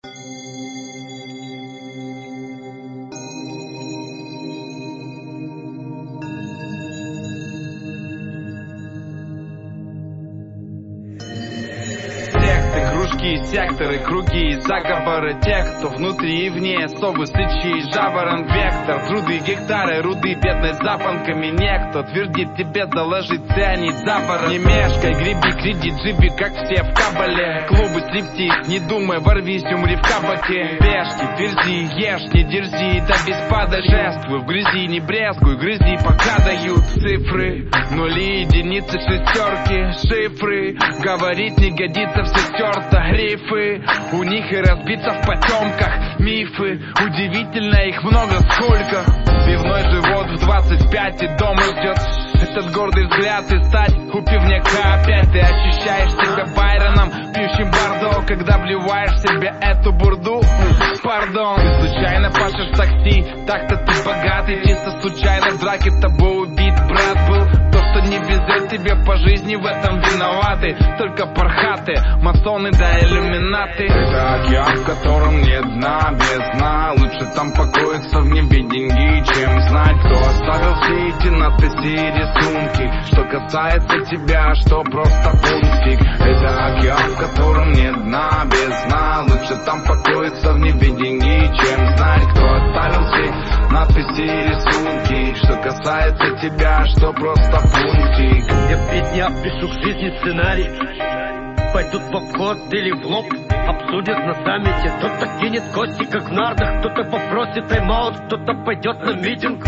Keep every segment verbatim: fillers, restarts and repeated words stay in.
Кружки, секторы, круги, заговоры тех, кто внутри и вне, совы, сычи, жаворон, вектор, труды, гектары, руды, бедной запонками некто твердит тебе доложить цианид, заворот. Не мешкай, греби кредит, живи как все в кабале, клубы, стриптиз, не думай, ворвись, умри в кабаке. Пешки, верзи, ешь, не дерзи, да без пада жествуй, в грязи не брезгуй, грызи, пока дают цифры, нули, единицы, шестерки, шифры, говорить не годится, все стерто. Грифы, у них и разбиться в потемках мифы, удивительно их много сколько. Пивной живот в двадцать пять и дома ждет этот гордый взгляд и стать у пивняка опять. Ты ощущаешь себя Байроном, пьющим бордо, когда вливаешь в себе эту бурду. Пардон, ты случайно пашешь в такси, так-то ты богатый, чисто случайно в драке тобой убит брат был. То, что не везет тебе по жизни, в этом виноваты только пархаты, масоны да иллюминаты. Это океан, в котором нет дна, без дна. Лучше там покоиться в небе деньги, чем знать, кто оставил все эти надписи и рисунки. Что касается тебя, что просто пунктик. Это океан, в котором нет дна, без дна. Лучше там покоиться в небе деньги, чем знать, кто оставил все надписи и рисунки. Что касается тебя, что просто пунктик. Я в пять дня пишу к жизни сценарий. Пойдут в обход или в лоб, обсудят на саммите. Кто-то кинет кости, как в нардах, кто-то попросит тайм-аут, кто-то пойдет на митинг.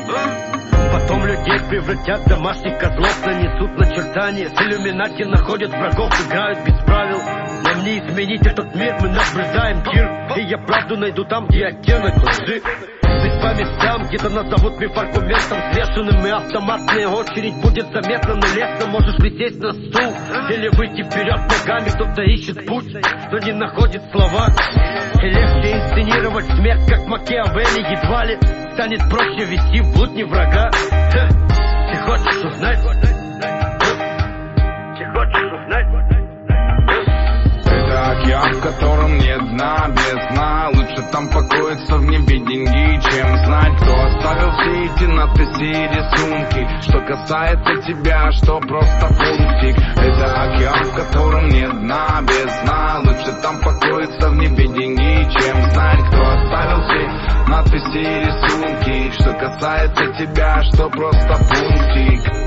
Потом людей превратят в домашних козлов, нанесут начертания. С иллюминати находят врагов, играют без правил. Нам не изменить этот мир, мы наблюдаем тир. И я правду найду там, где оттенок лжи. Быть по местам, где-то назовут миф-аргументом взвешенным, и автоматная очередь будет заметна, но лестно. Можешь присесть на стул или выйти вперед ногами. Кто-то ищет путь, но не находит слова. И легче инсценировать смерть, как Макиавелли. Едва ли станет проще вести в блуд не врага. Ты хочешь узнать? Ты хочешь узнать? Это океан, в котором нет дна, без дна. Лучше там покоиться в небе деньги, чем знать, кто оставил все эти надписи и рисунки. Что касается тебя, что просто пунктик. Это океан, в котором нет дна, без дна. Лучше там покоиться в небе деньги, чем знать, кто оставил все надписи и рисунки. Что касается тебя, что просто пунктик.